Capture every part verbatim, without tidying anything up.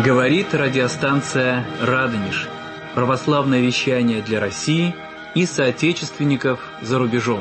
Говорит радиостанция «Радонеж». Православное вещание для России и соотечественников за рубежом.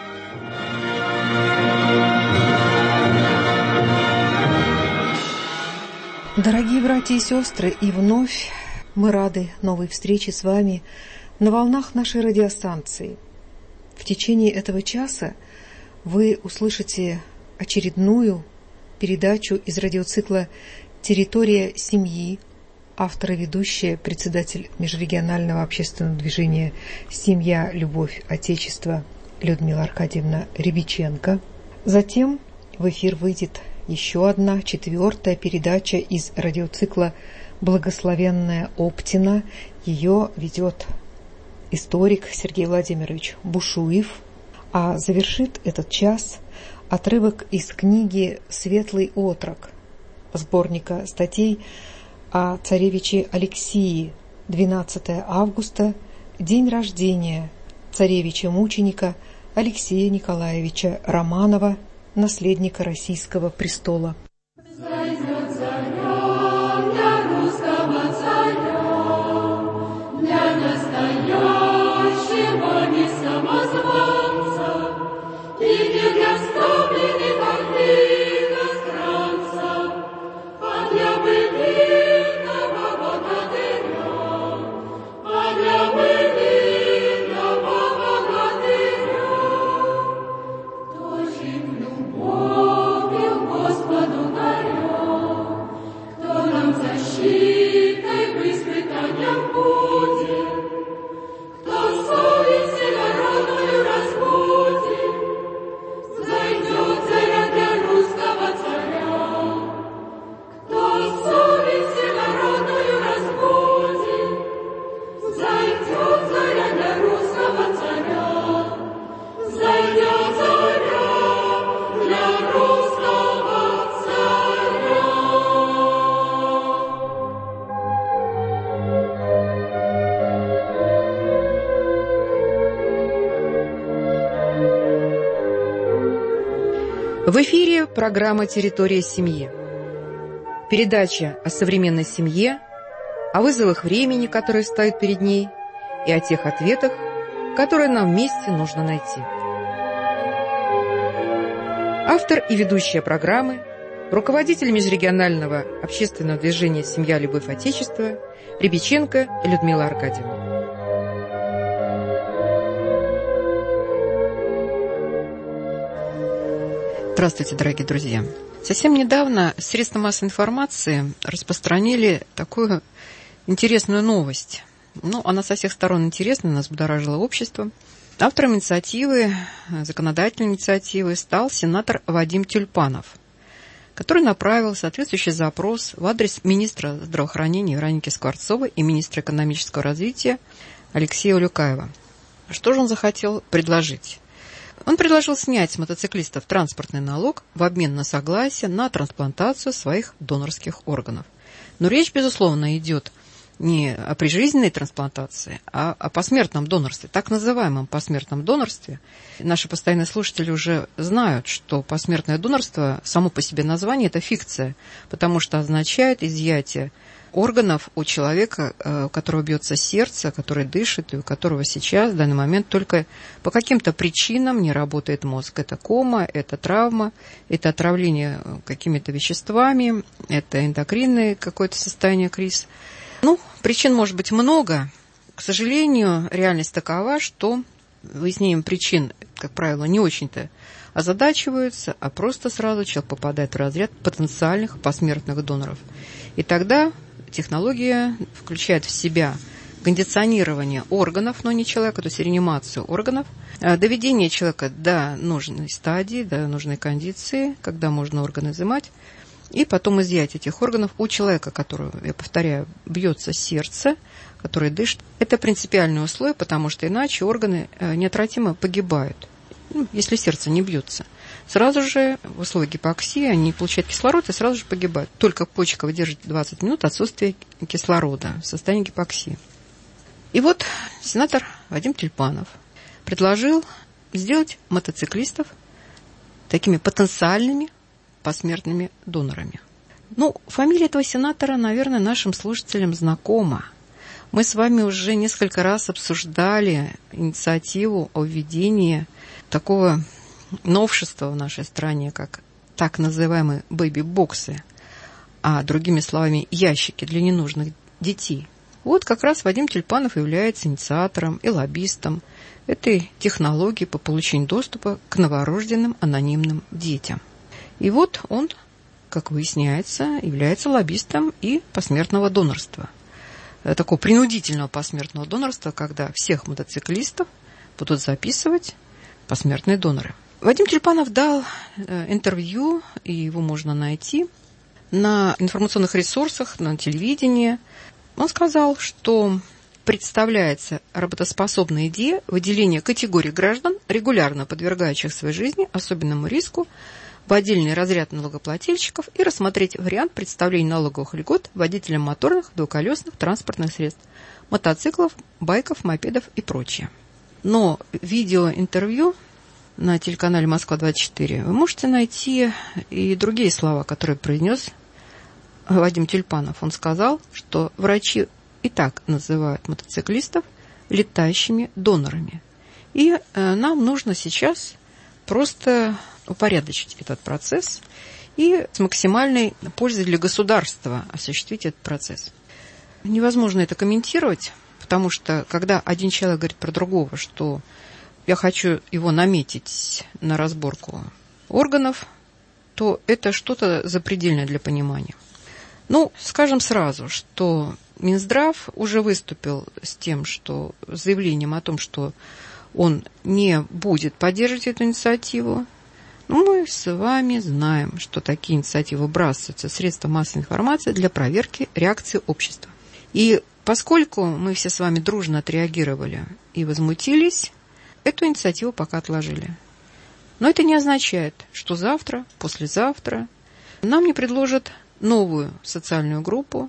Дорогие братья и сестры, и вновь мы рады новой встрече с вами на волнах нашей радиостанции. В течение этого часа вы услышите очередную передачу из радиоцикла «Территория семьи», автор и ведущая, председатель межрегионального общественного движения «Семья, любовь, Отечество» Людмила Аркадьевна Рябиченко. Затем в эфир выйдет еще одна, четвертая передача из радиоцикла «Благословенная Оптина». Ее ведет историк Сергей Владимирович Бушуев. А завершит этот час отрывок из книги «Светлый отрок», сборника статей о царевиче Алексии, двенадцатое августа, день рождения царевича-мученика Алексея Николаевича Романова, наследника российского престола. В эфире программа «Территория семьи». Передача о современной семье, о вызовах времени, которые стоят перед ней, и о тех ответах, которые нам вместе нужно найти. Автор и ведущая программы, руководитель межрегионального общественного движения «Семья, любовь, Отечество» Рябиченко Людмила Аркадьевна. Здравствуйте, дорогие друзья! Совсем недавно средства массовой информации распространили такую интересную новость. Ну, она со всех сторон интересна, она взбудоражила общество. Автором инициативы, законодательной инициативы стал сенатор Вадим Тюльпанов, который направил соответствующий запрос в адрес министра здравоохранения Вероники Скворцовой и министра экономического развития Алексея Улюкаева. Что же он захотел предложить? Он предложил снять с мотоциклистов транспортный налог в обмен на согласие на трансплантацию своих донорских органов. Но речь, безусловно, идет не о прижизненной трансплантации, а о посмертном донорстве, так называемом посмертном донорстве. Наши постоянные слушатели уже знают, что посмертное донорство, само по себе название, это фикция, потому что означает изъятие органов у человека, у которого бьется сердце, который дышит, и у которого сейчас, в данный момент, только по каким-то причинам не работает мозг. Это кома, это травма, это отравление какими-то веществами, это эндокринное какое-то состояние, криз. Ну, причин может быть много. К сожалению, реальность такова, что выяснением причин, как правило, не очень-то озадачиваются, а просто сразу человек попадает в разряд потенциальных посмертных доноров. И тогда технология включает в себя кондиционирование органов, но не человека, то есть реанимацию органов, доведение человека до нужной стадии, до нужной кондиции, когда можно органы изымать, и потом изъять этих органов у человека, которого, я повторяю, бьется сердце, который дышит. Это принципиальное условие, потому что иначе органы неотвратимо погибают, ну, если сердце не бьется. Сразу же в условиях гипоксии они получают кислород и сразу же погибают. Только почка выдержит двадцать минут отсутствия кислорода в состоянии гипоксии. И вот сенатор Вадим Тюльпанов предложил сделать мотоциклистов такими потенциальными посмертными донорами. Ну, фамилия этого сенатора, наверное, нашим слушателям знакома. Мы с вами уже несколько раз обсуждали инициативу о введении такого новшества в нашей стране, как так называемые бэби-боксы, а другими словами, ящики для ненужных детей. Вот как раз Вадим Тюльпанов является инициатором и лоббистом этой технологии по получению доступа к новорожденным анонимным детям. И вот он, как выясняется, является лоббистом и посмертного донорства. Такого принудительного посмертного донорства, когда всех мотоциклистов будут записывать посмертные доноры. Вадим Тюльпанов дал интервью, и его можно найти на информационных ресурсах, на телевидении. Он сказал, что представляется работоспособная идея выделения категорий граждан, регулярно подвергающих своей жизни особенному риску, в отдельный разряд налогоплательщиков и рассмотреть вариант представления налоговых льгот водителям моторных двухколесных транспортных средств, мотоциклов, байков, мопедов и прочее. Но видеоинтервью на телеканале Москва двадцать четыре вы можете найти и другие слова, которые произнес Вадим Тюльпанов. Он сказал, что врачи и так называют мотоциклистов летающими донорами. И э, нам нужно сейчас просто упорядочить этот процесс и с максимальной пользой для государства осуществить этот процесс. Невозможно это комментировать, потому что когда один человек говорит про другого, что я хочу его наметить на разборку органов, то это что-то запредельное для понимания. Ну, скажем сразу, что Минздрав уже выступил с тем, что с заявлением о том, что он не будет поддерживать эту инициативу. Но мы с вами знаем, что такие инициативы выбрасываются в средства массовой информации для проверки реакции общества. И поскольку мы все с вами дружно отреагировали и возмутились, эту инициативу пока отложили. Но это не означает, что завтра, послезавтра нам не предложат новую социальную группу,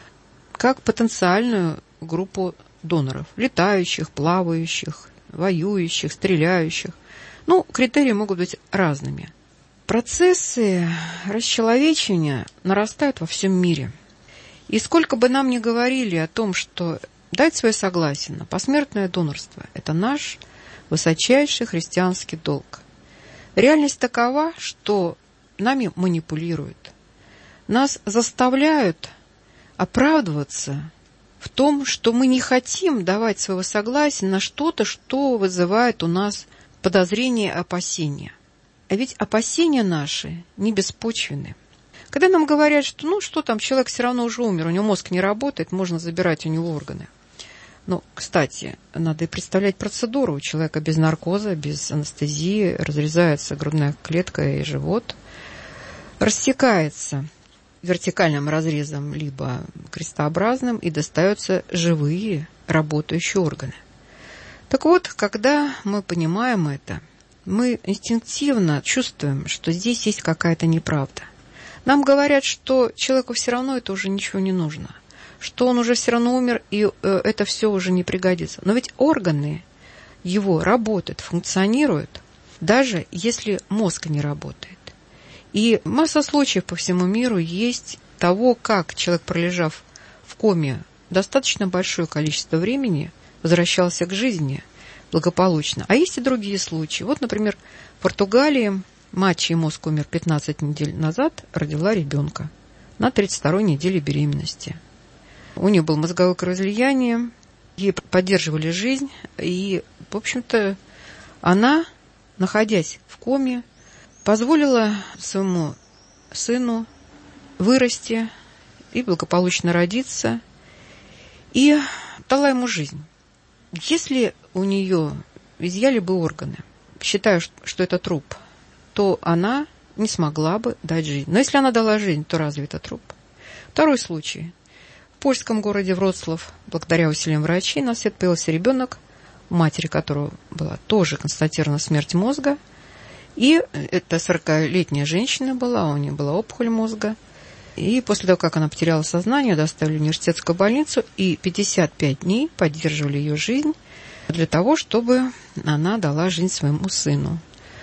как потенциальную группу доноров, летающих, плавающих, воюющих, стреляющих. Ну, критерии могут быть разными. Процессы расчеловечения нарастают во всем мире. И сколько бы нам ни говорили о том, что дать свое согласие на посмертное донорство – это наш высочайший христианский долг. Реальность такова, что нами манипулируют. Нас заставляют оправдываться в том, что мы не хотим давать своего согласия на что-то, что вызывает у нас подозрения и опасения. А ведь опасения наши не беспочвенны. Когда нам говорят, что ну что там, человек все равно уже умер, у него мозг не работает, можно забирать у него органы. Ну, кстати, надо и представлять процедуру. У человека без наркоза, без анестезии разрезается грудная клетка и живот, рассекается вертикальным разрезом либо крестообразным и достаются живые работающие органы. Так вот, когда мы понимаем это, мы инстинктивно чувствуем, что здесь есть какая-то неправда. Нам говорят, что человеку все равно это уже ничего не нужно, что он уже все равно умер, и это все уже не пригодится. Но ведь органы его работают, функционируют, даже если мозг не работает. И масса случаев по всему миру есть того, как человек, пролежав в коме достаточно большое количество времени, возвращался к жизни благополучно. А есть и другие случаи. Вот, например, в Португалии мать, чей мозг умер пятнадцать недель назад, родила ребенка на тридцать второй неделе беременности. У нее было мозговое кровоизлияние, ей поддерживали жизнь, и, в общем-то, она, находясь в коме, позволила своему сыну вырасти и благополучно родиться, и дала ему жизнь. Если у нее изъяли бы органы, считая, что это труп, то она не смогла бы дать жизнь. Но если она дала жизнь, то разве это труп? Второй случай. В польском городе Вроцлав, благодаря усилиям врачей, на свет появился ребенок, у матери которого была тоже констатирована смерть мозга. И это сорокалетняя женщина была, у нее была опухоль мозга. И после того, как она потеряла сознание, доставили в университетскую больницу и пятьдесят пять дней поддерживали ее жизнь для того, чтобы она дала жизнь своему сыну.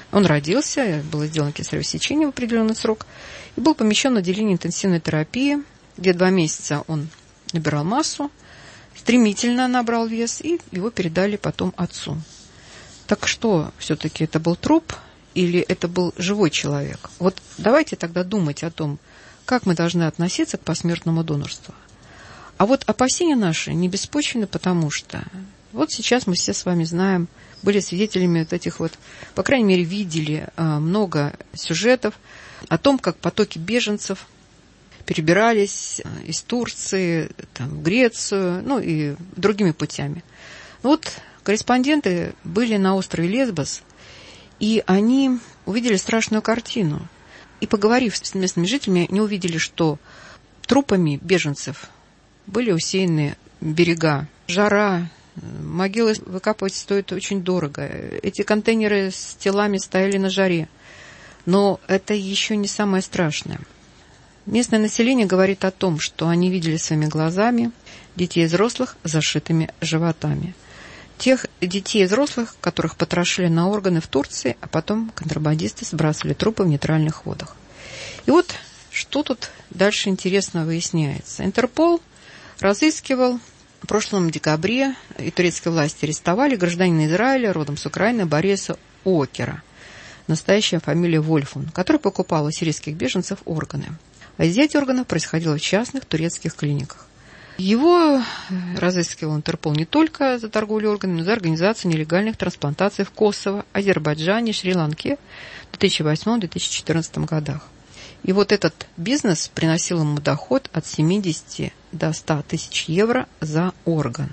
Он родился, было сделано кесарево сечение в определенный срок и был помещен в отделение интенсивной терапии, где два месяца он набирал массу, стремительно набрал вес, и его передали потом отцу. Так что, все-таки это был труп или это был живой человек? Вот давайте тогда думать о том, как мы должны относиться к посмертному донорству. А вот опасения наши не беспочвены, потому что вот сейчас мы все с вами знаем, были свидетелями вот этих вот, по крайней мере, видели много сюжетов о том, как потоки беженцев перебирались из Турции там, в Грецию, ну и другими путями. Вот корреспонденты были на острове Лесбос, и они увидели страшную картину. И, поговорив с местными жителями, они увидели, что трупами беженцев были усеяны берега. Жара, могилы выкапывать стоит очень дорого. Эти контейнеры с телами стояли на жаре. Но это еще не самое страшное. Местное население говорит о том, что они видели своими глазами детей и взрослых с зашитыми животами. Тех детей и взрослых, которых потрошили на органы в Турции, а потом контрабандисты сбрасывали трупы в нейтральных водах. И вот что тут дальше интересно выясняется. Интерпол разыскивал в прошлом декабре, и турецкие власти арестовали гражданина Израиля, родом с Украины, Бориса Окера, настоящая фамилия Вольфун, который покупал у сирийских беженцев органы. А изъятие органов происходило в частных турецких клиниках. Его разыскивал Интерпол не только за торговлю органами, но и за организацию нелегальных трансплантаций в Косово, Азербайджане, Шри-Ланке в две тысячи восьмом — две тысячи четырнадцатом годах. И вот этот бизнес приносил ему доход от семидесяти до ста тысяч евро за орган.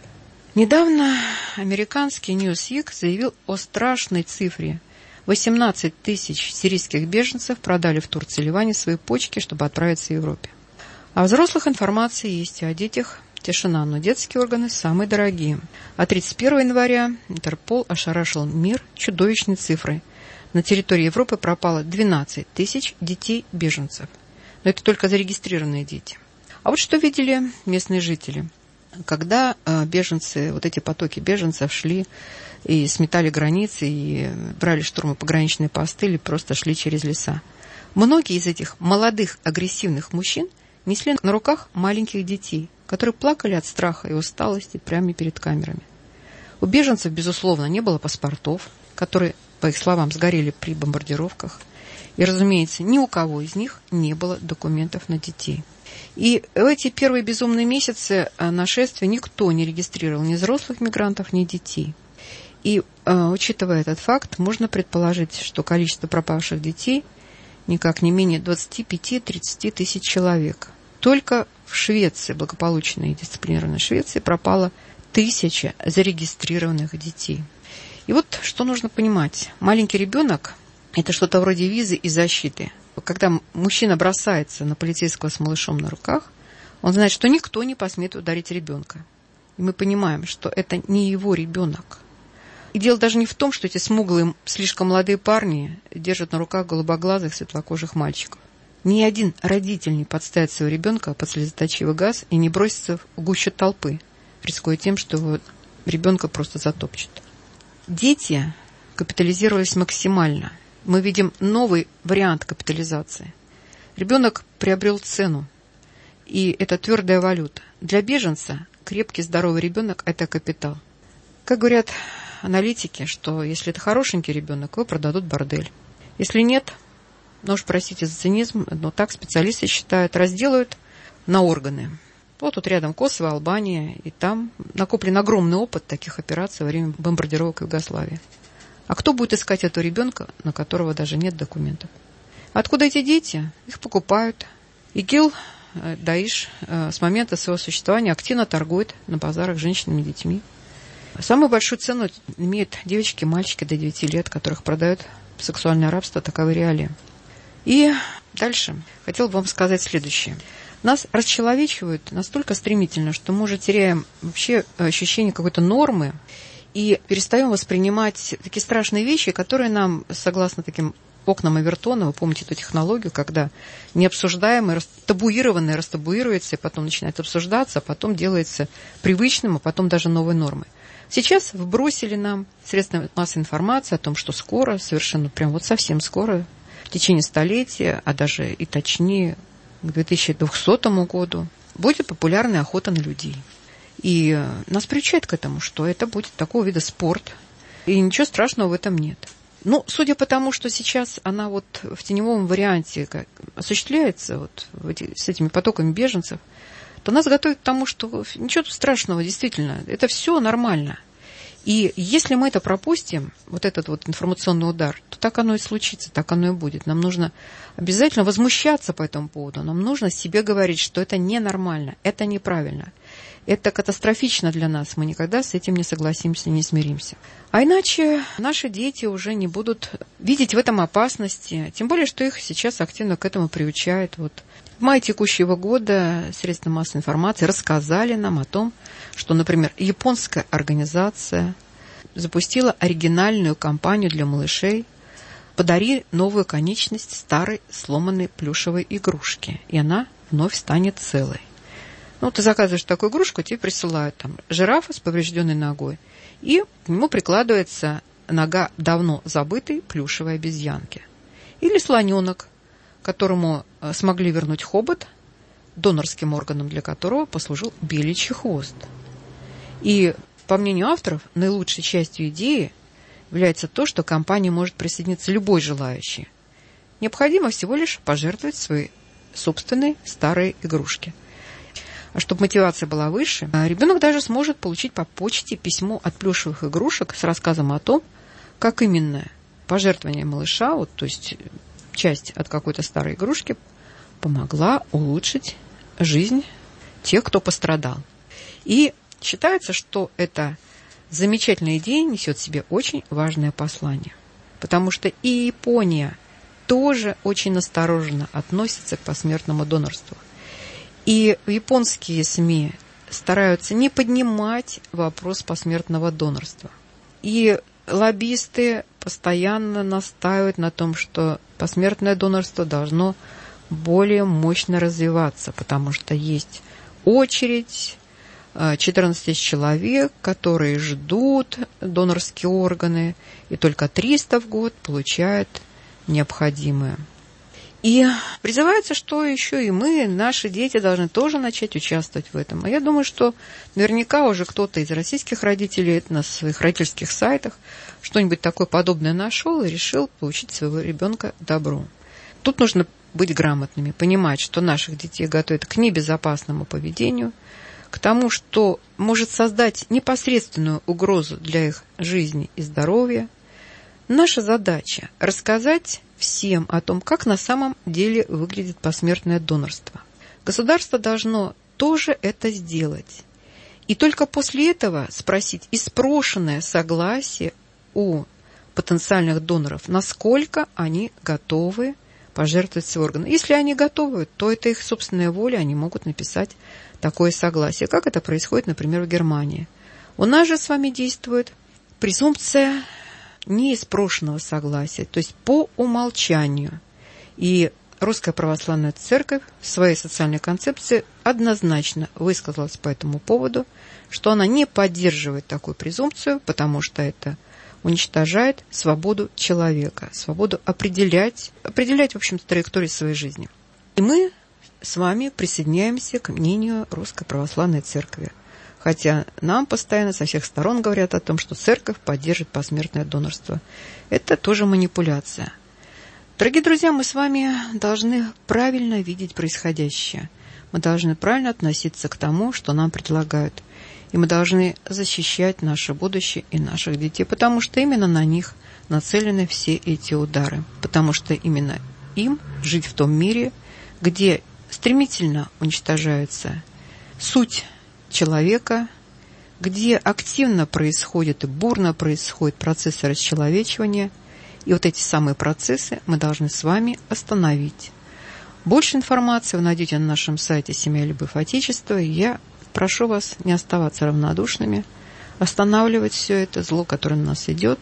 Недавно американский Newsweek заявил о страшной цифре. восемнадцать тысяч сирийских беженцев продали в Турции и Ливане свои почки, чтобы отправиться в Европу. А взрослых информации есть, о детях тишина, но детские органы самые дорогие. А тридцать первого января Интерпол ошарашил мир чудовищной цифрой. На территории Европы пропало двенадцать тысяч детей-беженцев. Но это только зарегистрированные дети. А вот что видели местные жители. Когда беженцы, вот эти потоки беженцев шли и сметали границы, и брали штурмы пограничные посты, или просто шли через леса. Многие из этих молодых агрессивных мужчин несли на руках маленьких детей, которые плакали от страха и усталости прямо перед камерами. У беженцев, безусловно, не было паспортов, которые, по их словам, сгорели при бомбардировках. И, разумеется, ни у кого из них не было документов на детей. И в эти первые безумные месяцы нашествия никто не регистрировал ни взрослых мигрантов, ни детей. И, учитывая этот факт, можно предположить, что количество пропавших детей никак не менее двадцати пяти — тридцати тысяч человек. Только в Швеции, благополучной и дисциплинированной Швеции, пропало тысяча зарегистрированных детей. И вот что нужно понимать. Маленький ребенок – это что-то вроде визы и защиты. Когда мужчина бросается на полицейского с малышом на руках, он знает, что никто не посмеет ударить ребенка. И мы понимаем, что это не его ребенок. И дело даже не в том, что эти смуглые, слишком молодые парни держат на руках голубоглазых, светлокожих мальчиков. Ни один родитель не подставит своего ребенка под слезоточивый газ и не бросится в гущу толпы, рискуя тем, что его ребенка просто затопчет. Дети капитализировались максимально. Мы видим новый вариант капитализации. Ребенок приобрел цену, и это твердая валюта. Для беженца крепкий, здоровый ребенок – это капитал. Как говорят аналитики, что если это хорошенький ребенок, его продадут в бордель. Если нет, ну уж простите за цинизм, но так специалисты считают, разделают на органы. Вот тут рядом Косово, Албания, и там накоплен огромный опыт таких операций во время бомбардировок Югославии. А кто будет искать этого ребенка, на которого даже нет документов? Откуда эти дети? Их покупают. ИГИЛ, Даиш с момента своего существования активно торгует на базарах женщинами и детьми. Самую большую цену имеют девочки и мальчики до девяти лет, которых продают в сексуальное рабство, таковы реалии. И дальше хотел бы вам сказать следующее. Нас расчеловечивают настолько стремительно, что мы уже теряем вообще ощущение какой-то нормы и перестаем воспринимать такие страшные вещи, которые нам, согласно таким окнам Авертона, вы помните эту технологию, когда необсуждаемое, табуированное растабуируется, и потом начинает обсуждаться, а потом делается привычным, а потом даже новой нормой. Сейчас вбросили нам средства массовой информации о том, что скоро, совершенно прям вот совсем скоро, в течение столетия, а даже и точнее, к две тысячи двухсотому году, будет популярная охота на людей. И нас приучают к этому, что это будет такого вида спорт, и ничего страшного в этом нет. Ну, судя по тому, что сейчас она вот в теневом варианте осуществляется вот в эти, с этими потоками беженцев, то нас готовят к тому, что ничего страшного, действительно, это все нормально. И если мы это пропустим, вот этот вот информационный удар, то так оно и случится, так оно и будет. Нам нужно обязательно возмущаться по этому поводу, нам нужно себе говорить, что это ненормально, это неправильно. Это катастрофично для нас, мы никогда с этим не согласимся, не смиримся. А иначе наши дети уже не будут видеть в этом опасности, тем более, что их сейчас активно к этому приучают. Вот. В мае текущего года средства массовой информации рассказали нам о том, что, например, японская организация запустила оригинальную кампанию для малышей «Подари новую конечность старой сломанной плюшевой игрушки, и она вновь станет целой». Ну, ты заказываешь такую игрушку, тебе присылают там жирафа с поврежденной ногой, и к нему прикладывается нога давно забытой плюшевой обезьянки. Или слоненок, которому смогли вернуть хобот, донорским органом для которого послужил беличий хвост. И, по мнению авторов, наилучшей частью идеи является то, что к компании может присоединиться любой желающий. Необходимо всего лишь пожертвовать свои собственные старые игрушки. А чтобы мотивация была выше, ребенок даже сможет получить по почте письмо от плюшевых игрушек с рассказом о том, как именно пожертвование малыша, вот, то есть часть от какой-то старой игрушки, помогла улучшить жизнь тех, кто пострадал. И считается, что эта замечательная идея несет в себе очень важное послание. Потому что и Япония тоже очень настороженно относится к посмертному донорству. И японские СМИ стараются не поднимать вопрос посмертного донорства. И лоббисты постоянно настаивают на том, что посмертное донорство должно более мощно развиваться, потому что есть очередь, четырнадцать тысяч человек, которые ждут донорские органы, и только триста в год получают необходимое. И призывается, что еще и мы, наши дети, должны тоже начать участвовать в этом. А я думаю, что наверняка уже кто-то из российских родителей на своих родительских сайтах что-нибудь такое подобное нашел и решил получить своего ребенка добру. Тут нужно быть грамотными, понимать, что наших детей готовят к небезопасному поведению, к тому, что может создать непосредственную угрозу для их жизни и здоровья. Наша задача – рассказать всем о том, как на самом деле выглядит посмертное донорство. Государство должно тоже это сделать. И только после этого спросить и спрошенное согласие у потенциальных доноров, насколько они готовы пожертвовать свои органы. Если они готовы, то это их собственная воля, они могут написать такое согласие. Как это происходит, например, в Германии. У нас же с вами действует презумпция не из спрошенного согласия, то есть по умолчанию. И Русская Православная Церковь в своей социальной концепции однозначно высказалась по этому поводу, что она не поддерживает такую презумпцию, потому что это уничтожает свободу человека, свободу определять, определять, в общем-то, траекторию своей жизни. И мы с вами присоединяемся к мнению Русской Православной Церкви. Хотя нам постоянно со всех сторон говорят о том, что церковь поддержит посмертное донорство. Это тоже манипуляция. Дорогие друзья, мы с вами должны правильно видеть происходящее. Мы должны правильно относиться к тому, что нам предлагают. И мы должны защищать наше будущее и наших детей, потому что именно на них нацелены все эти удары. Потому что именно им жить в том мире, где стремительно уничтожается суть человека, где активно происходит и бурно происходят процессы расчеловечивания. И вот эти самые процессы мы должны с вами остановить. Больше информации вы найдете на нашем сайте «Семья, любовь, отечество». И я прошу вас не оставаться равнодушными, останавливать все это зло, которое на нас идет.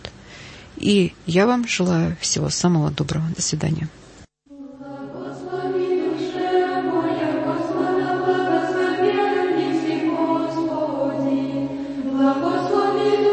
И я вам желаю всего самого доброго. До свидания. Благослови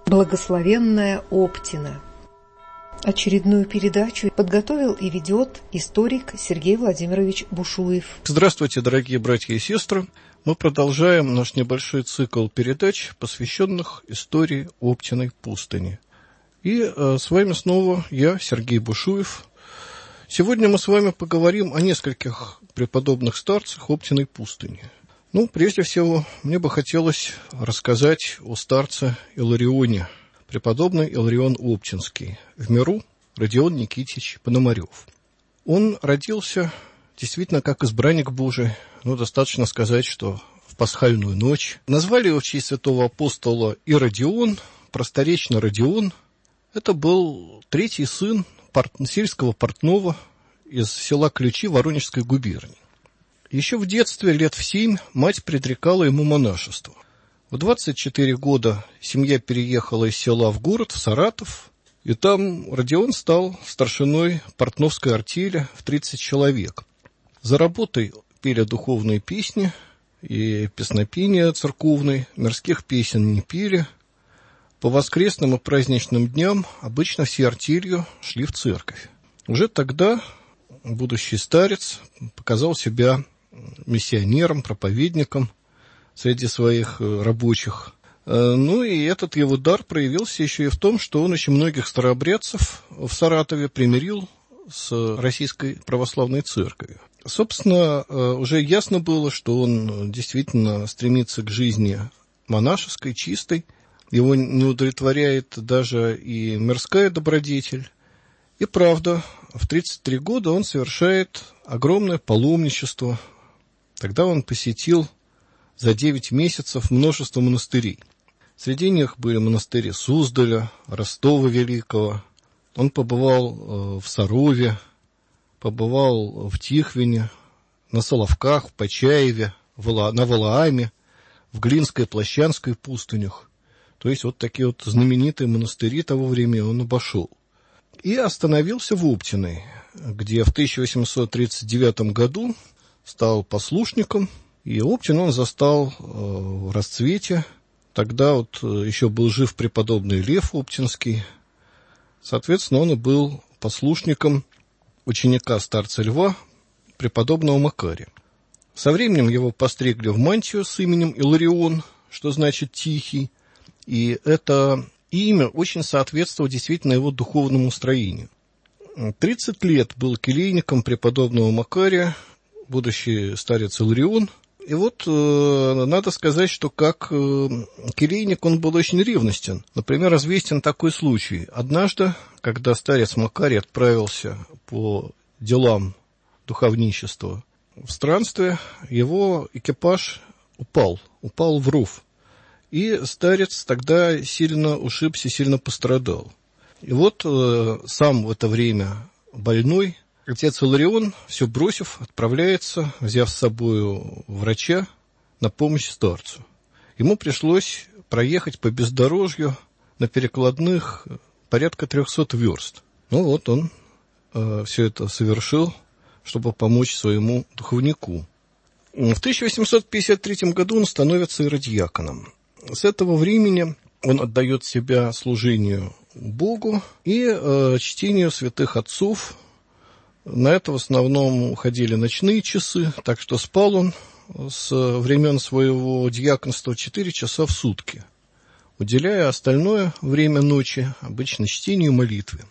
Благословенная Оптина. Очередную передачу подготовил и ведет историк Сергей Владимирович Бушуев. Здравствуйте, дорогие братья и сестры. Мы продолжаем наш небольшой цикл передач, посвященных истории Оптиной пустыни. И э, с вами снова я, Сергей Бушуев. Сегодня мы с вами поговорим о нескольких преподобных старцах Оптиной пустыни. Ну, прежде всего, мне бы хотелось рассказать о старце Иларионе, преподобный Иларион Оптинский, в миру Родион Никитич Пономарев. Он родился действительно как избранник Божий, ну, достаточно сказать, что в пасхальную ночь. Назвали его в честь святого апостола Иродион, просторечно Родион. Это был третий сын порт... сельского портного из села Ключи Воронежской губернии. Еще в детстве, лет в семь, мать предрекала ему монашество. В двадцать четыре года семья переехала из села в город, в Саратов, и там Родион стал старшиной портновской артели в тридцать человек. За работой пели духовные песни и песнопения церковные, мирских песен не пели. По воскресным и праздничным дням обычно все артелью шли в церковь. Уже тогда будущий старец показал себя миссионером, проповедником среди своих рабочих. Ну и этот его дар проявился еще и в том, что он очень многих старообрядцев в Саратове примирил с Российской Православной Церковью. Собственно, уже ясно было, что он действительно стремится к жизни монашеской, чистой. Его не удовлетворяет даже и мирская добродетель. И правда, в тридцать три года он совершает огромное паломничество. Тогда он посетил за девять месяцев множество монастырей. Среди них были монастыри Суздаля, Ростова Великого. Он побывал в Сарове, побывал в Тихвине, на Соловках, в Почаеве, на Валааме, в Глинской и Площанской пустынях. То есть вот такие вот знаменитые монастыри того времени он обошел. И остановился в Оптиной, где в тысяча восемьсот тридцать девятом году стал послушником. И Оптин он застал в расцвете. Тогда вот еще был жив преподобный Лев Оптинский. Соответственно, он и был послушником ученика старца Льва, преподобного Макария. Со временем его постригли в мантию с именем Иларион, что значит «тихий». И это имя очень соответствовало действительно его духовному строению. тридцать лет был келейником преподобного Макария, будущий старец Иларион. И вот э, надо сказать, что как э, келейник он был очень ревностен. Например, известен такой случай. Однажды, когда старец Макарий отправился по делам духовничества в странстве, его экипаж упал, упал в ров. И старец тогда сильно ушибся, сильно пострадал. И вот э, сам в это время больной, отец Иларион, все бросив, отправляется, взяв с собой врача, на помощь старцу. Ему пришлось проехать по бездорожью на перекладных порядка трехсот верст. Ну вот он э, все это совершил, чтобы помочь своему духовнику. В тысяча восемьсот пятьдесят третьем году он становится иродиаконом. С этого времени он отдает себя служению Богу и э, чтению святых отцов. На это в основном уходили ночные часы, так что спал он с времен своего диаконства четыре часа в сутки, уделяя остальное время ночи обычно чтению молитвы.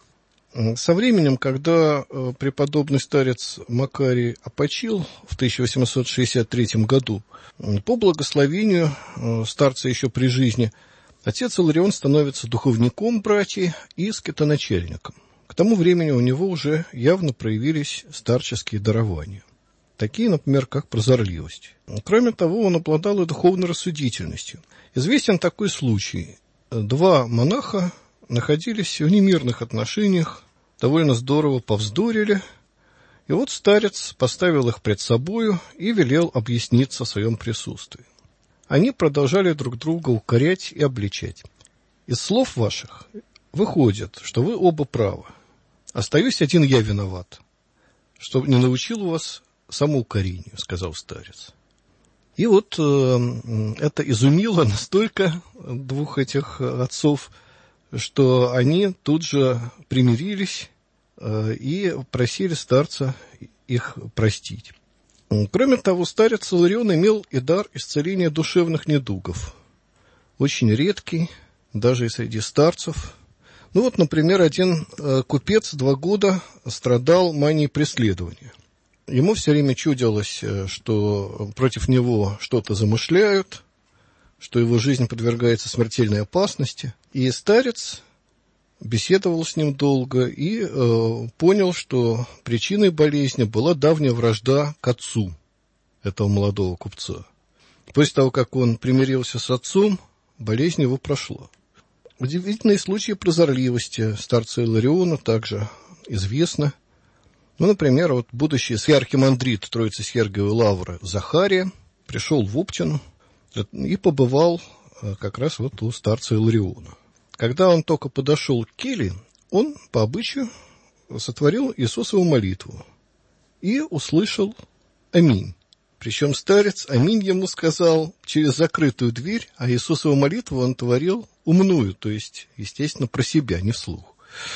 Со временем, когда преподобный старец Макарий опочил в тысяча восемьсот шестьдесят третьем году, по благословению старца еще при жизни, отец Иларион становится духовником братьев и скитоначальником. К тому времени у него уже явно проявились старческие дарования, такие, например, как прозорливость. Кроме того, он обладал и духовной рассудительностью. Известен такой случай. Два монаха находились в немирных отношениях, довольно здорово повздорили, и вот старец поставил их пред собою и велел объясниться в своем присутствии. Они продолжали друг друга укорять и обличать. Из слов ваших выходит, что вы оба правы. Остаюсь один я виноват, что не научил вас самоукорению, сказал старец. И вот э, это изумило настолько двух этих отцов, что они тут же примирились и просили старца их простить. Кроме того, старец Иларион имел и дар исцеления душевных недугов, очень редкий, даже и среди старцев. Ну вот, например, один купец два года страдал манией преследования. Ему все время чудилось, что против него что-то замышляют, что его жизнь подвергается смертельной опасности. И старец беседовал с ним долго и э, понял, что причиной болезни была давняя вражда к отцу этого молодого купца. После того, как он примирился с отцом, болезнь его прошла. Удивительные случаи прозорливости старца Илариона также известны. Ну, например, вот будущий архимандрит Троице-Сергиевой лавры Захария пришел в Оптину и побывал как раз вот у старца Илариона. Когда он только подошел к келье, он по обычаю сотворил Иисусову молитву и услышал «Аминь». Причем старец «Аминь» ему сказал через закрытую дверь, а Иисусову молитву он творил умную, то есть, естественно, про себя, не вслух.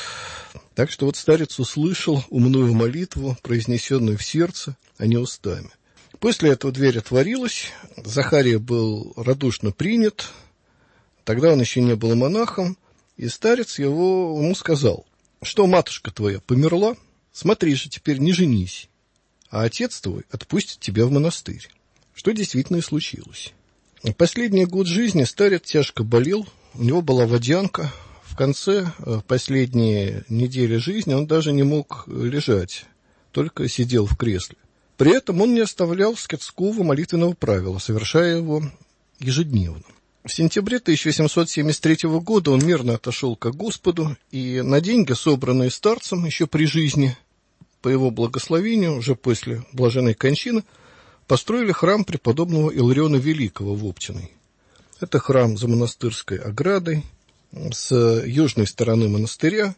Так что вот старец услышал умную молитву, произнесенную в сердце, а не устами. После этого дверь отворилась, Захария был радушно принят. Тогда он еще не был монахом, и старец его, ему сказал, что матушка твоя померла, смотри же, теперь не женись, а отец твой отпустит тебя в монастырь. Что действительно и случилось. В последний год жизни старец тяжко болел, у него была водянка. В конце последней недели жизни он даже не мог лежать, только сидел в кресле. При этом он не оставлял скотского молитвенного правила, совершая его ежедневно. В сентябре тысяча восемьсот семьдесят третьего года он мирно отошел ко Господу, и на деньги, собранные старцем еще при жизни, по его благословению, уже после блаженной кончины, построили храм преподобного Илариона Великого в Оптиной. Это храм за монастырской оградой, с южной стороны монастыря.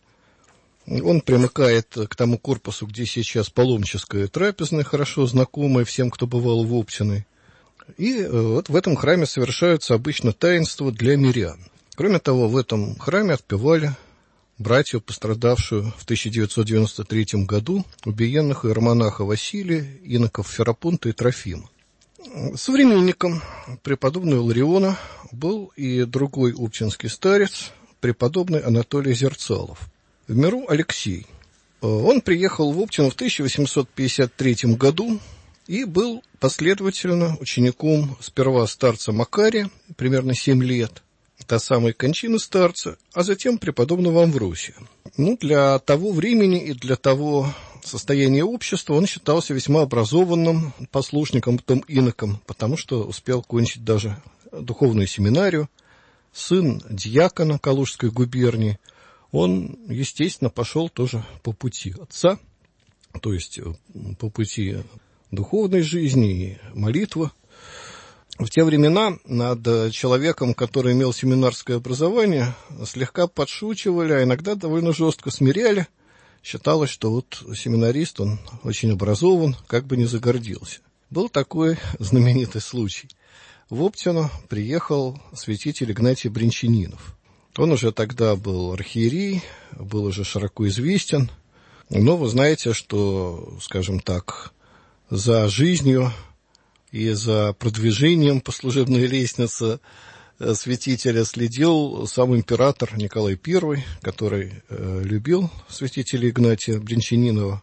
Он примыкает к тому корпусу, где сейчас паломническая трапезная, хорошо знакомая всем, кто бывал в Оптиной. И вот в этом храме совершаются обычно таинства для мирян. Кроме того, в этом храме отпевали братью, пострадавшую в тысяча девятьсот девяносто третьем году убиенных иеромонаха Василия, иноков Ферапонта и Трофима. Современником преподобного Илариона был и другой оптинский старец, преподобный Анатолий Зерцалов. В миру Алексей. Он приехал в Оптину в тысяча восемьсот пятьдесят третьем году и был последовательно учеником сперва старца Макария, примерно семь лет, до самой кончины старца, а затем преподобного Амвросия. Ну, для того времени и для того состояния общества он считался весьма образованным послушником, потом иноком, потому что успел кончить даже духовную семинарию. Сын дьякона Калужской губернии, он, естественно, пошел тоже по пути отца, то есть по пути духовной жизни и молитвы. В те времена над человеком, который имел семинарское образование, слегка подшучивали, а иногда довольно жестко смиряли. Считалось, что вот семинарист, он очень образован, как бы не загордился. Был такой знаменитый случай. В Оптину приехал святитель Игнатий Бринчанинов. Он уже тогда был архиерей, был уже широко известен. Но вы знаете, что, скажем так, за жизнью и за продвижением по служебной лестнице святителя следил сам император Николай Первый, который э, любил святителя Игнатия Бринчанинова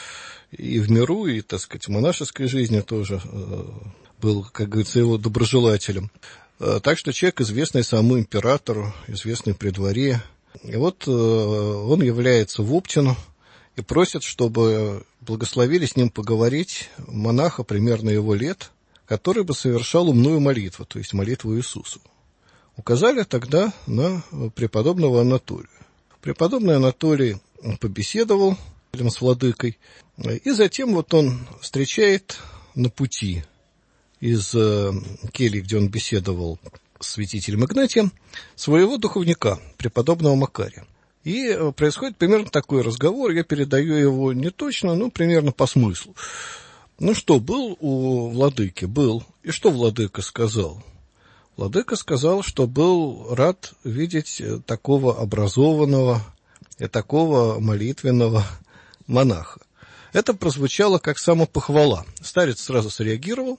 и в миру, и, так сказать, в монашеской жизни тоже э, был, как говорится, его доброжелателем. Э, так что человек, известный самому императору, известный при дворе. И вот э, он является в Оптину и просит, чтобы благословили с ним поговорить монаха примерно его лет, который бы совершал умную молитву, то есть молитву Иисусу. Указали тогда на преподобного Анатолия. Преподобный Анатолий побеседовал с владыкой, и затем вот он встречает на пути из кельи, где он беседовал с святителем Игнатием, своего духовника, преподобного Макария. И происходит примерно такой разговор, я передаю его не точно, но примерно по смыслу. Ну что, был у владыки? Был. И что владыка сказал? Владыка сказал, что был рад видеть такого образованного и такого молитвенного монаха. Это прозвучало как самопохвала. Старец сразу среагировал.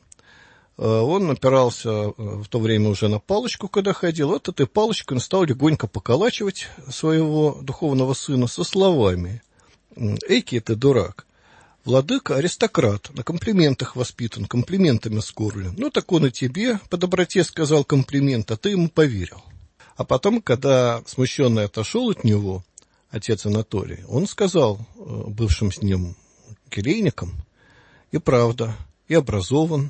Он опирался в то время уже на палочку, когда ходил. Вот этой палочкой он стал легонько поколачивать своего духовного сына со словами: «Эйки ты дурак, владыка аристократ, на комплиментах воспитан, комплиментами скормлен. Ну, так он и тебе по доброте сказал комплимент, а ты ему поверил». А потом, когда смущенный отошел от него отец Анатолий, он сказал бывшим с ним келейникам: и правда, и образован,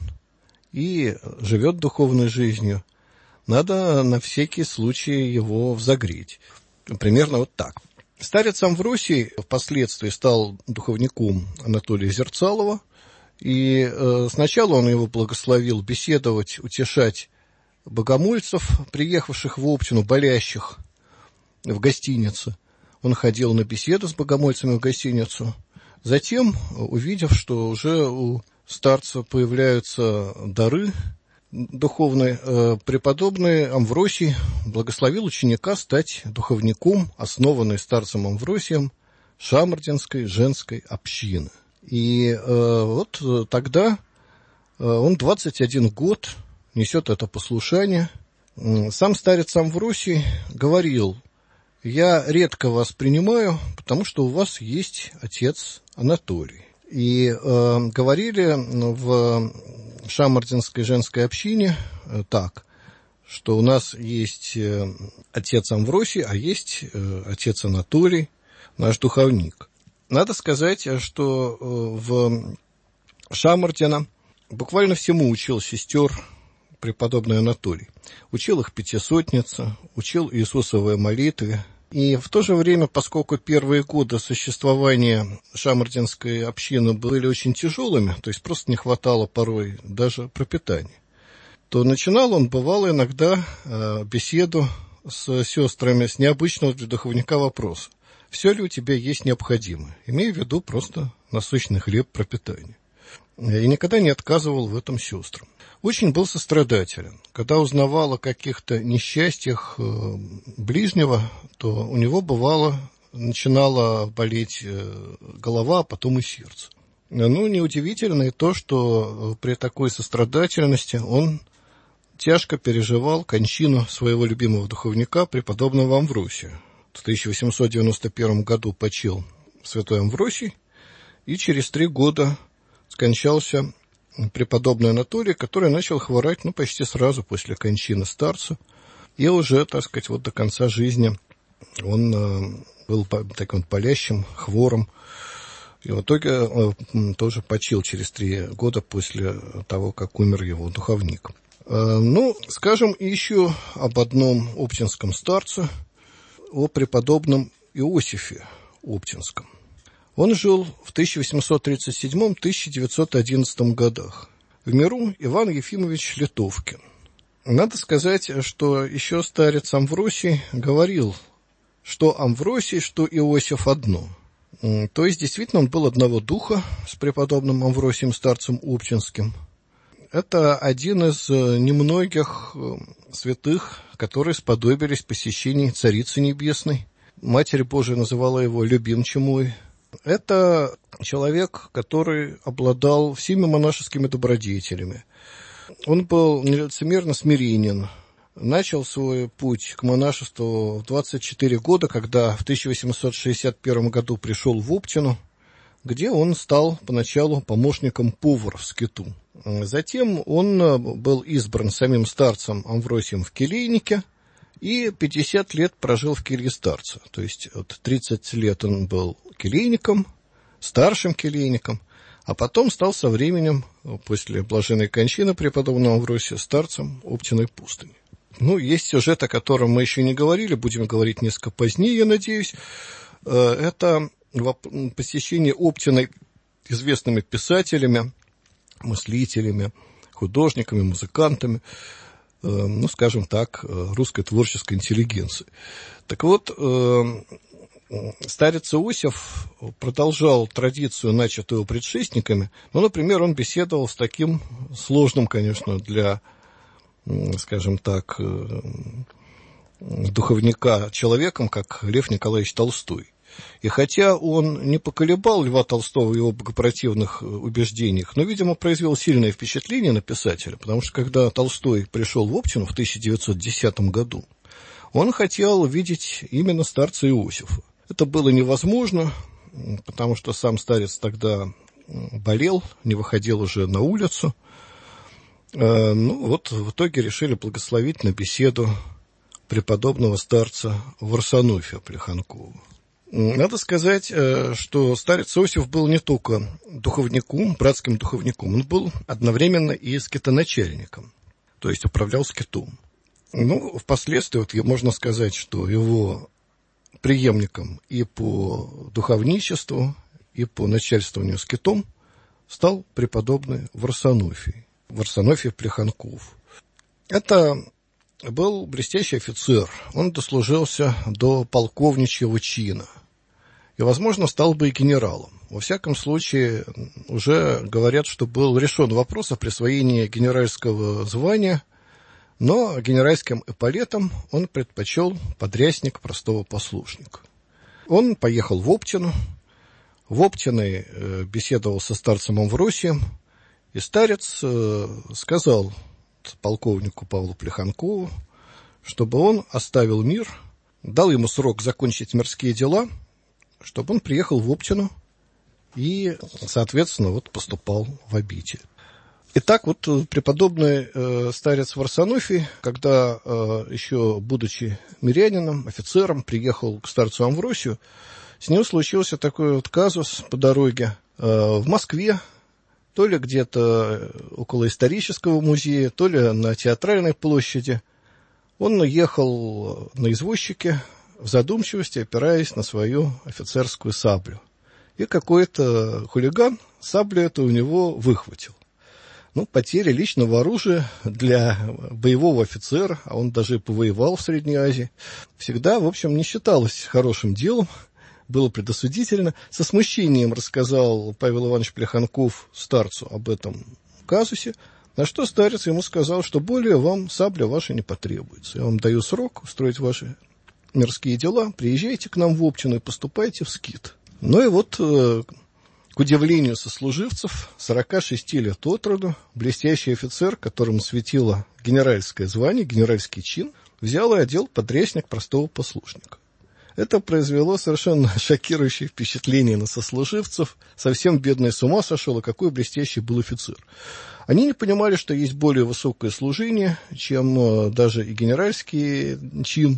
и живет духовной жизнью, надо на всякий случай его взогреть. Примерно вот так. Старец Амвросий впоследствии стал духовником Анатолия Зерцалова, и э, сначала он его благословил беседовать, утешать богомольцев, приехавших в Оптину, болящих в гостинице. Он ходил на беседу с богомольцами в гостиницу. Затем, увидев, что уже у старца появляются дары духовные, преподобный Амвросий благословил ученика стать духовником, основанной старцем Амвросием, Шамардинской женской общины. И вот тогда он двадцать один год несет это послушание. Сам старец Амвросий говорил: «Я редко вас принимаю, потому что у вас есть отец Анатолий». И э, говорили в Шамардинской женской общине так, что у нас есть отец Амвросий, а есть отец Анатолий, наш духовник. Надо сказать, что в Шамардино буквально всему учил сестер преподобный Анатолий. Учил их пятисотнице, учил Иисусовой молитве. И в то же время, поскольку первые годы существования Шамардинской общины были очень тяжелыми, то есть просто не хватало порой даже пропитания, то начинал он, бывало, иногда беседу с сестрами с необычного для духовника вопроса: все ли у тебя есть необходимое, имея в виду просто насущный хлеб, пропитание. И никогда не отказывал в этом сестрам. Очень был сострадателен. Когда узнавал о каких-то несчастьях ближнего, то у него, бывало, начинала болеть голова, а потом и сердце. Ну, неудивительно и то, что при такой сострадательности он тяжко переживал кончину своего любимого духовника, преподобного Амвросия. В тысяча восемьсот девяносто первом году почил святой Амвросий, и через три года скончался преподобный Анатолий, который начал хворать, ну, почти сразу после кончины старца. И уже, так сказать, вот до конца жизни он э, был таким болящим, хвором. И в итоге э, тоже почил через три года после того, как умер его духовник. Э, ну, скажем еще об одном оптинском старце, о преподобном Иосифе Оптинском. Он жил в тысяча восемьсот тридцать седьмом — тысяча девятьсот одиннадцатом годах. В миру Иван Ефимович Литовкин. Надо сказать, что еще старец Амвросий говорил, что Амвросий, что Иосиф одно. То есть, действительно, он был одного духа с преподобным Амвросием старцем Оптинским. Это один из немногих святых, которые сподобились посещений Царицы Небесной. Матерь Божия называла его любимчем мой. Это человек, который обладал всеми монашескими добродетелями. Он был нелицемерно смиренен. Начал свой путь к монашеству в двадцать четыре года, когда в тысяча восемьсот шестьдесят первом году пришел в Оптину, где он стал поначалу помощником повара в скиту. Затем он был избран самим старцем Амвросием в келейнике и пятьдесят лет прожил в келье старца. То есть вот тридцать лет он был келейником, старшим келейником, а потом стал со временем, после блаженной кончины преподобного Амвросия, старцем Оптиной пустыни. Ну, есть сюжет, о котором мы еще не говорили, будем говорить несколько позднее, я надеюсь. Это посещение Оптиной известными писателями, мыслителями, художниками, музыкантами, ну, скажем так, русской творческой интеллигенции. Так вот, старец Иосиф продолжал традицию, начатую предшественниками. Ну, например, он беседовал с таким сложным, конечно, для скажем так, духовника человеком, как Лев Николаевич Толстой. И хотя он не поколебал Льва Толстого в его богопротивных убеждениях, но, видимо, произвел сильное впечатление на писателя, потому что когда Толстой пришел в Оптину в тысяча девятьсот десятом году, он хотел видеть именно старца Иосифа. Это было невозможно, потому что сам старец тогда болел, не выходил уже на улицу. Ну, вот в итоге решили благословить на беседу преподобного старца Варсонофия Плеханкова. Надо сказать, что старец Иосиф был не только духовником, братским духовником, он был одновременно и скитоначальником, то есть управлял скитом. Ну, впоследствии, вот можно сказать, что его преемником и по духовничеству, и по начальствованию скитом стал преподобный Варсонофий, Варсонофий Плеханков. Это был блестящий офицер, он дослужился до полковничьего чина и, возможно, стал бы и генералом. Во всяком случае, уже говорят, что был решен вопрос о присвоении генеральского звания, но генеральским эполетом он предпочел подрясник простого послушника. Он поехал в Оптину, в Оптиной беседовал со старцем Амвросием, и старец сказал полковнику Павлу Плеханкову, чтобы он оставил мир, дал ему срок закончить мирские дела, чтобы он приехал в Оптину и, соответственно, вот поступал в обитель. Итак, вот преподобный э, старец Варсонофий, когда э, еще будучи мирянином, офицером, приехал к старцу Амвросию, с ним случился такой вот казус по дороге э, в Москве, то ли где-то около исторического музея, то ли на Театральной площади. Он ехал на извозчике в задумчивости, опираясь на свою офицерскую саблю. И какой-то хулиган саблю эту у него выхватил. Ну, потеря личного оружия для боевого офицера, а он даже повоевал в Средней Азии, всегда, в общем, не считалось хорошим делом, было предосудительно. Со смущением рассказал Павел Иванович Плеханков старцу об этом казусе, на что старец ему сказал, что более вам сабля ваша не потребуется. Я вам даю срок устроить ваши мирские дела, приезжайте к нам в Оптину и поступайте в скит. Ну и вот, к удивлению сослуживцев, сорока шести лет от роду, блестящий офицер, которому светило генеральское звание, генеральский чин, взял и одел подрясник простого послушника. Это произвело совершенно шокирующее впечатление на сослуживцев. Совсем бедный с ума сошел, а какой блестящий был офицер. Они не понимали, что есть более высокое служение, чем даже и генеральский чин.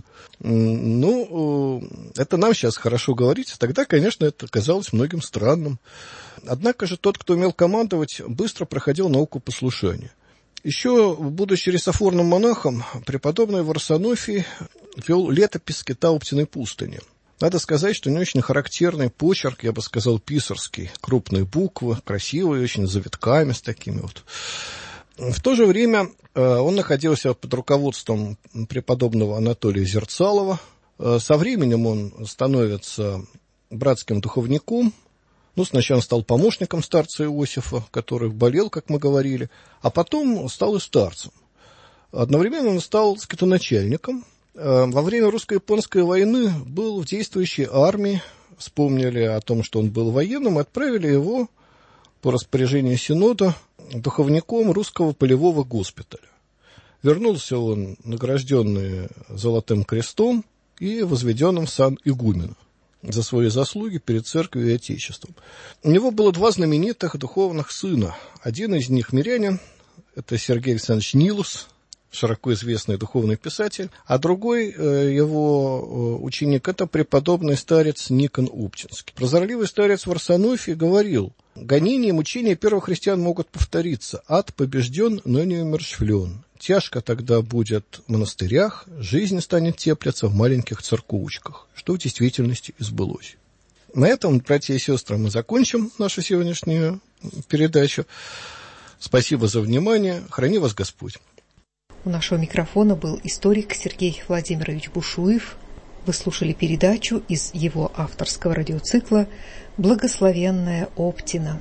Ну, это нам сейчас хорошо говорить. Тогда, конечно, это казалось многим странным. Однако же тот, кто умел командовать, быстро проходил науку послушания. Еще, будучи рисофорным монахом, преподобный Варсонофий вел летопись скита Оптиной пустыни. Надо сказать, что не очень характерный почерк, я бы сказал, писарский. Крупные буквы, красивые, очень с завитками, с такими вот. В то же время он находился под руководством преподобного Анатолия Зерцалова. Со временем он становится братским духовником. Ну, сначала стал помощником старца Иосифа, который болел, как мы говорили, а потом стал и старцем. Одновременно он стал скитоначальником. Во время русско-японской войны был в действующей армии, вспомнили о том, что он был военным, и отправили его по распоряжению Синода духовником русского полевого госпиталя. Вернулся он награжденный Золотым крестом и возведенным в сан игумена за свои заслуги перед церковью и отечеством. У него было два знаменитых духовных сына. Один из них мирянин, это Сергей Александрович Нилус, широко известный духовный писатель, а другой э, его ученик – это преподобный старец Никон Оптинский. Прозорливый старец Варсонофий говорил: гонения и мучения первых христиан могут повториться. Ад побежден, но не умерщвлен. Тяжко тогда будет в монастырях, жизнь станет теплиться в маленьких церквушках, что в действительности и сбылось. На этом, братья и сестры, мы закончим нашу сегодняшнюю передачу. Спасибо за внимание. Храни вас Господь. У нашего микрофона был историк Сергей Владимирович Бушуев. Вы слушали передачу из его авторского радиоцикла «Благословенная Оптина».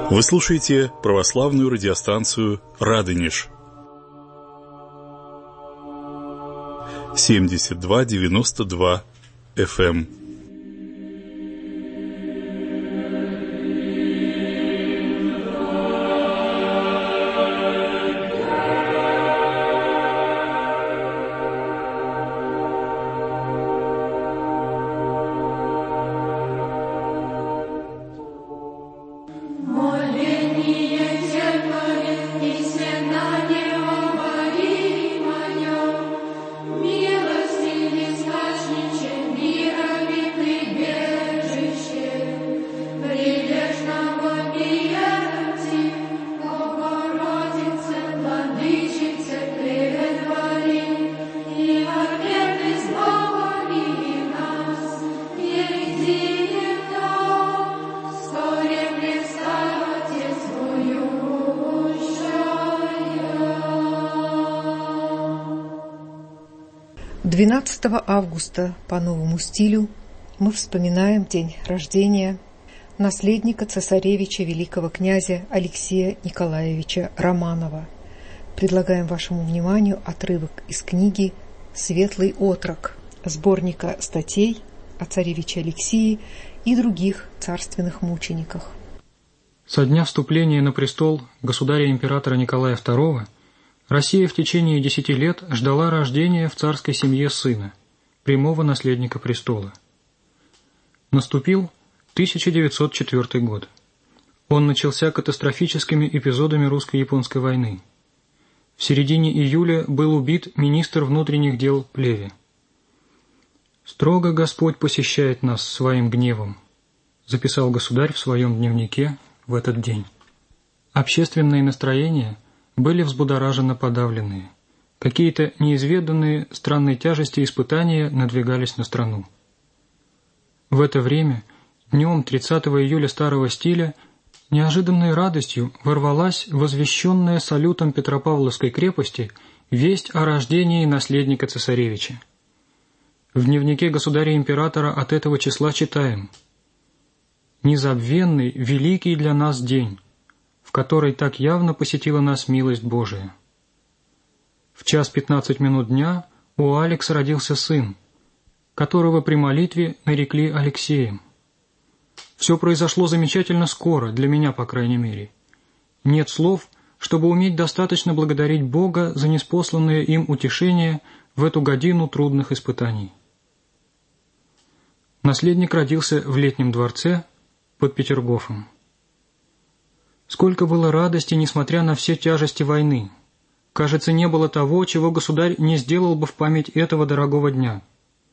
Вы слушаете православную радиостанцию «Радонеж». семьдесят два девяносто два эф эм. двенадцатого августа по новому стилю мы вспоминаем день рождения наследника цесаревича великого князя Алексея Николаевича Романова. Предлагаем вашему вниманию отрывок из книги «Светлый отрок», сборника статей о царевиче Алексее и других царственных мучениках. Со дня вступления на престол государя-императора Николая второго Россия в течение десяти лет ждала рождения в царской семье сына, прямого наследника престола. Наступил тысяча девятьсот четвёртый год. Он начался катастрофическими эпизодами русско-японской войны. В середине июля был убит министр внутренних дел Плеве. «Строго Господь посещает нас своим гневом», записал государь в своем дневнике в этот день. Общественные настроения были взбудораженно подавленные. Какие-то неизведанные странной тяжести испытания надвигались на страну. В это время, днем тридцатого июля старого стиля, неожиданной радостью ворвалась возвещенная салютом Петропавловской крепости весть о рождении наследника цесаревича. В дневнике государя-императора от этого числа читаем: «Незабвенный, великий для нас день, в который так явно посетила нас милость Божия. В час пятнадцать минут дня у Алекса родился сын, которого при молитве нарекли Алексеем. Все произошло замечательно скоро, для меня, по крайней мере. Нет слов, чтобы уметь достаточно благодарить Бога за ниспосланное им утешение в эту годину трудных испытаний». Наследник родился в Летнем дворце под Петергофом. Сколько было радости, несмотря на все тяжести войны. Кажется, не было того, чего государь не сделал бы в память этого дорогого дня.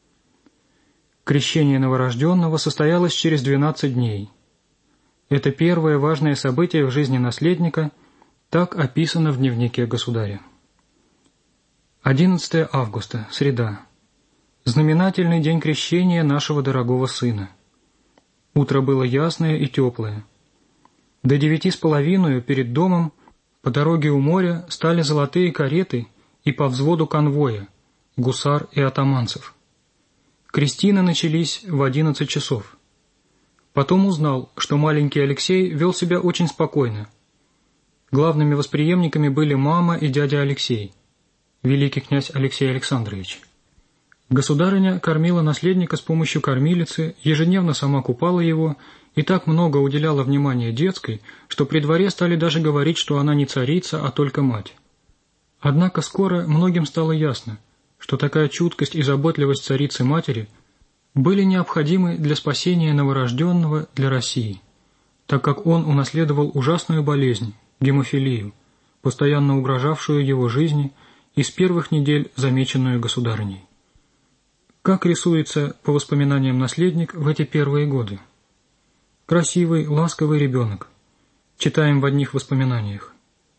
Крещение новорожденного состоялось через двенадцать дней. Это первое важное событие в жизни наследника, так описано в дневнике государя. одиннадцатого августа, среда. Знаменательный день крещения нашего дорогого сына. Утро было ясное и теплое. До девяти с половиной перед домом по дороге у моря стали золотые кареты и по взводу конвоя, гусар и атаманцев. Крестины начались в одиннадцать часов. Потом узнал, что маленький Алексей вел себя очень спокойно. Главными восприемниками были мама и дядя Алексей, великий князь Алексей Александрович. Государыня кормила наследника с помощью кормилицы, ежедневно сама купала его и так много уделяла внимания детской, что при дворе стали даже говорить, что она не царица, а только мать. Однако скоро многим стало ясно, что такая чуткость и заботливость царицы-матери были необходимы для спасения новорожденного для России, так как он унаследовал ужасную болезнь – гемофилию, постоянно угрожавшую его жизни и с первых недель замеченную государыней. Как рисуется по воспоминаниям наследник в эти первые годы? Красивый, ласковый ребенок. Читаем в одних воспоминаниях.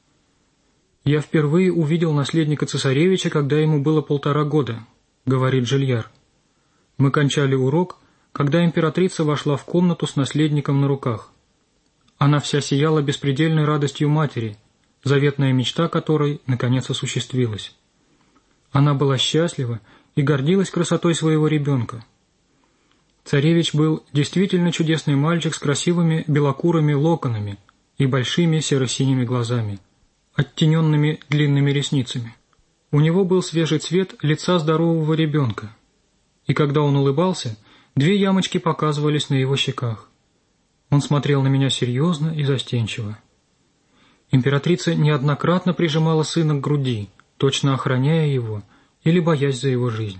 «Я впервые увидел наследника цесаревича, когда ему было полтора года», — говорит Жильяр. «Мы кончали урок, когда императрица вошла в комнату с наследником на руках. Она вся сияла беспредельной радостью матери, заветная мечта которой, наконец, осуществилась. Она была счастлива и гордилась красотой своего ребенка. Царевич был действительно чудесный мальчик с красивыми белокурыми локонами и большими серо-синими глазами, оттененными длинными ресницами. У него был свежий цвет лица здорового ребенка, и когда он улыбался, две ямочки показывались на его щеках. Он смотрел на меня серьезно и застенчиво. Императрица неоднократно прижимала сына к груди, точно охраняя его или боясь за его жизнь.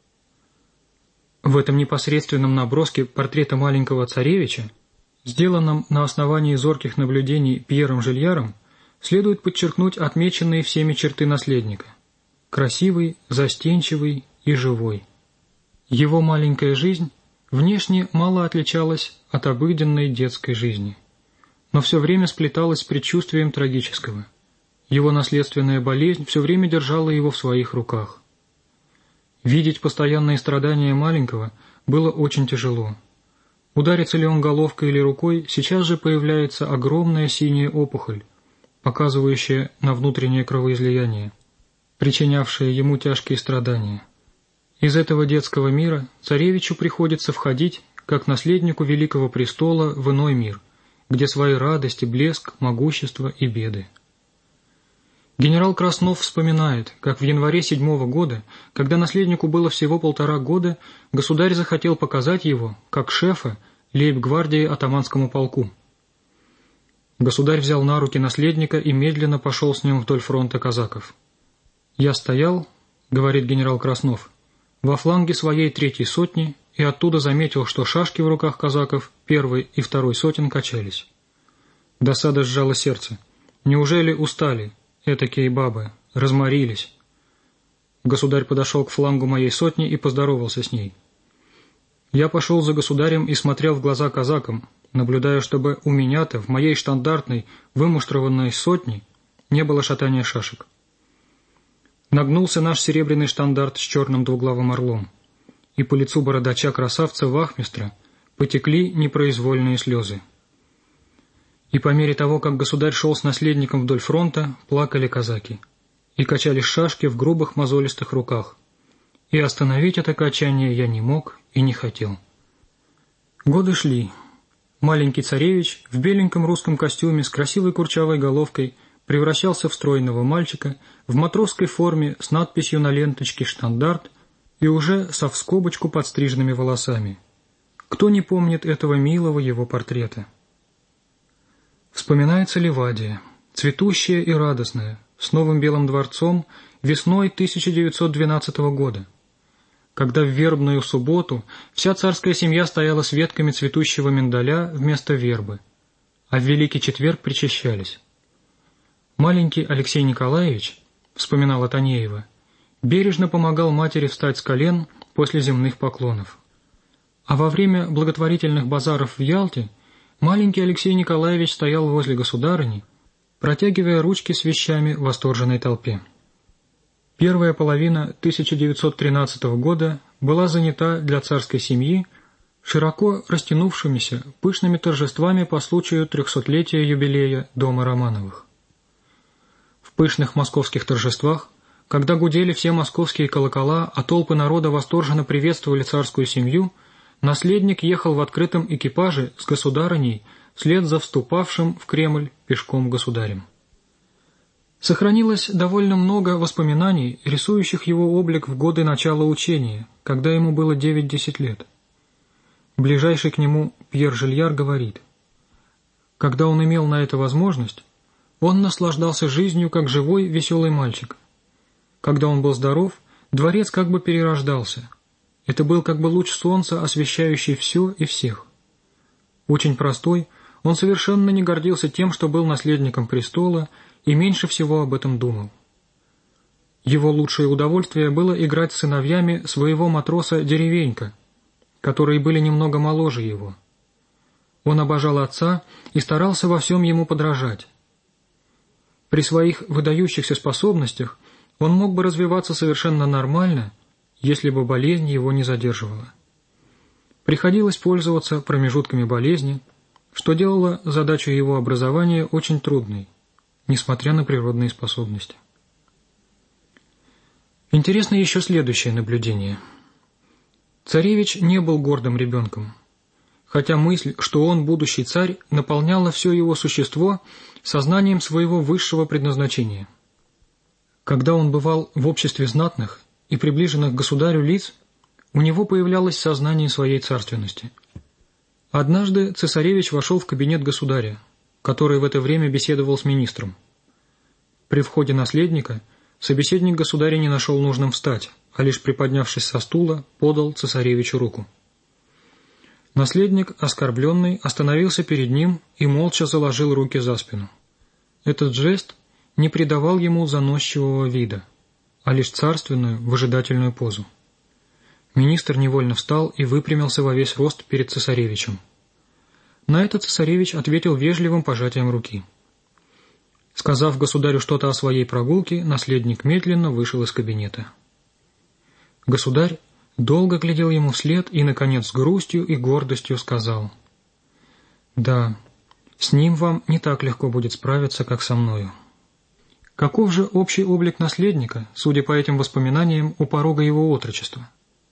В этом непосредственном наброске портрета маленького царевича, сделанном на основании зорких наблюдений Пьером Жильяром, следует подчеркнуть отмеченные всеми черты наследника – красивый, застенчивый и живой. Его маленькая жизнь внешне мало отличалась от обыденной детской жизни, но все время сплеталась с предчувствием трагического. Его наследственная болезнь все время держала его в своих руках. Видеть постоянные страдания маленького было очень тяжело. Ударится ли он головкой или рукой, сейчас же появляется огромная синяя опухоль, показывающая на внутреннее кровоизлияние, причинявшее ему тяжкие страдания. Из этого детского мира царевичу приходится входить, как наследнику великого престола, в иной мир, где свои радости, блеск, могущество и беды. Генерал Краснов вспоминает, как в январе седьмого года, когда наследнику было всего полтора года, государь захотел показать его, как шефа, лейб-гвардии атаманскому полку. Государь взял на руки наследника и медленно пошел с ним вдоль фронта казаков. «Я стоял, — говорит генерал Краснов, — во фланге своей третьей сотни и оттуда заметил, что шашки в руках казаков первой и второй сотен качались. Досада сжала сердце. Неужели устали? Этакие бабы, разморились». Государь подошел к флангу моей сотни и поздоровался с ней. Я пошел за государем и смотрел в глаза казакам, наблюдая, чтобы у меня-то, в моей штандартной, вымуштрованной сотне, не было шатания шашек. Нагнулся наш серебряный штандарт с черным двуглавым орлом, и по лицу бородача-красавца вахмистра потекли непроизвольные слезы. И по мере того, как государь шел с наследником вдоль фронта, плакали казаки и качались шашки в грубых мозолистых руках. И остановить это качание я не мог и не хотел. Годы шли. Маленький царевич в беленьком русском костюме с красивой курчавой головкой превращался в стройного мальчика в матросской форме с надписью на ленточке «Штандарт» и уже со вскобочку подстриженными волосами. Кто не помнит этого милого его портрета? Вспоминается Ливадия, цветущая и радостная, с новым Белым дворцом весной тысяча девятьсот двенадцатого года, когда в вербную субботу вся царская семья стояла с ветками цветущего миндаля вместо вербы, а в Великий четверг причащались. Маленький Алексей Николаевич, вспоминала Танеева, бережно помогал матери встать с колен после земных поклонов. А во время благотворительных базаров в Ялте маленький Алексей Николаевич стоял возле государыни, протягивая ручки с вещами в восторженной толпе. Первая половина тысяча девятьсот тринадцатого года была занята для царской семьи широко растянувшимися пышными торжествами по случаю трехсотлетия юбилея дома Романовых. В пышных московских торжествах, когда гудели все московские колокола, а толпы народа восторженно приветствовали царскую семью, наследник ехал в открытом экипаже с государыней вслед за вступавшим в Кремль пешком государем. Сохранилось довольно много воспоминаний, рисующих его облик в годы начала учения, когда ему было девять-десять лет. Ближайший к нему Пьер Жильяр говорит: «Когда он имел на это возможность, он наслаждался жизнью, как живой, веселый мальчик. Когда он был здоров, дворец как бы перерождался. Это был как бы луч солнца, освещающий все и всех. Очень простой, он совершенно не гордился тем, что был наследником престола, и меньше всего об этом думал. Его лучшее удовольствие было играть с сыновьями своего матроса Деревенька, которые были немного моложе его. Он обожал отца и старался во всем ему подражать. При своих выдающихся способностях он мог бы развиваться совершенно нормально, если бы болезнь его не задерживала. Приходилось пользоваться промежутками болезни, что делало задачу его образования очень трудной, несмотря на природные способности. Интересно еще следующее наблюдение. Царевич не был гордым ребенком. хотя мысль, что он будущий царь, наполняла все его существо сознанием своего высшего предназначения. Когда он бывал в обществе знатных и приближенных к государю лиц, у него появлялось сознание своей царственности. Однажды цесаревич вошел в кабинет государя, который в это время беседовал с министром. При входе наследника собеседник государя не нашел нужным встать, а лишь приподнявшись со стула, подал цесаревичу руку. Наследник, оскорбленный, остановился перед ним и молча заложил руки за спину. Этот жест не придавал ему заносчивого вида, а лишь царственную, выжидательную позу. Министр невольно встал и выпрямился во весь рост перед цесаревичем. На это цесаревич ответил вежливым пожатием руки. Сказав государю что-то о своей прогулке, наследник медленно вышел из кабинета. Государь долго глядел ему вслед и, наконец, с грустью и гордостью сказал: «Да, с ним вам не так легко будет справиться, как со мною». Каков же общий облик наследника, судя по этим воспоминаниям, у порога его отрочества?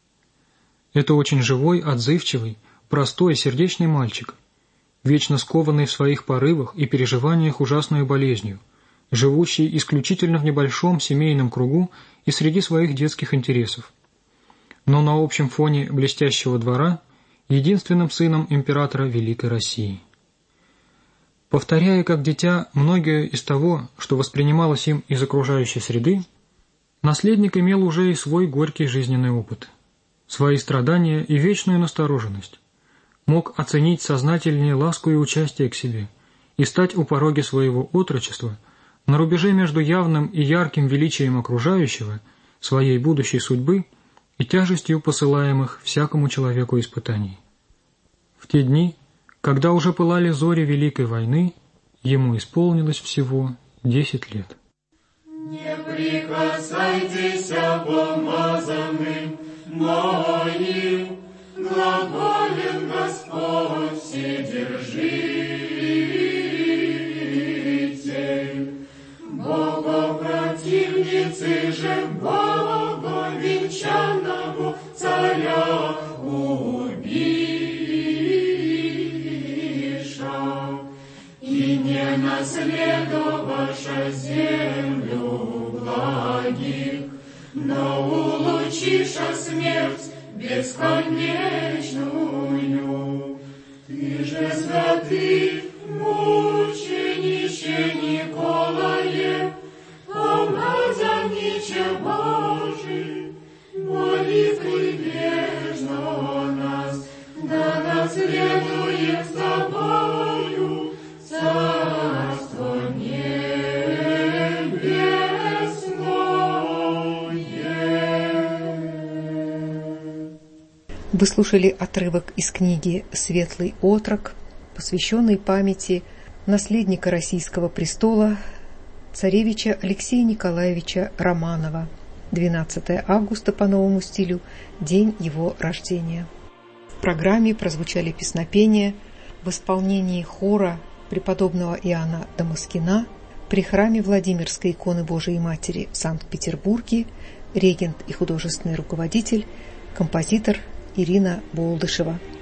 Это очень живой, отзывчивый, простой, сердечный мальчик, вечно скованный в своих порывах и переживаниях ужасной болезнью, живущий исключительно в небольшом семейном кругу и среди своих детских интересов, но на общем фоне блестящего двора единственным сыном императора Великой России. Повторяя как дитя многое из того, что воспринималось им из окружающей среды, наследник имел уже и свой горький жизненный опыт, свои страдания и вечную настороженность, мог оценить сознательнее ласку и участие к себе и стать у пороги своего отрочества на рубеже между явным и ярким величием окружающего, своей будущей судьбы и тяжестью посылаемых всякому человеку испытаний. В те дни, когда уже пылали зори Великой войны, ему исполнилось всего десять лет. Не прикасайтесь помазанным моим, глаголен Господь Вседержитель. Богопротивницы же Бога венчанного царя убиша, и не наследовавша землю благих, но улучиша смерть бесконечную. Ты же, святый мученище Николае, помазанниче Божий, молитвы вечно нас, да наследуем с тобою царство небесное. Вы слушали отрывок из книги «Светлый отрок», посвященный памяти наследника российского престола, царевича Алексея Николаевича Романова, двенадцатое августа по новому стилю, день его рождения. В программе прозвучали песнопения в исполнении хора преподобного Иоанна Дамаскина при храме Владимирской иконы Божией Матери в Санкт-Петербурге, регент и художественный руководитель, композитор Ирина Болдышева.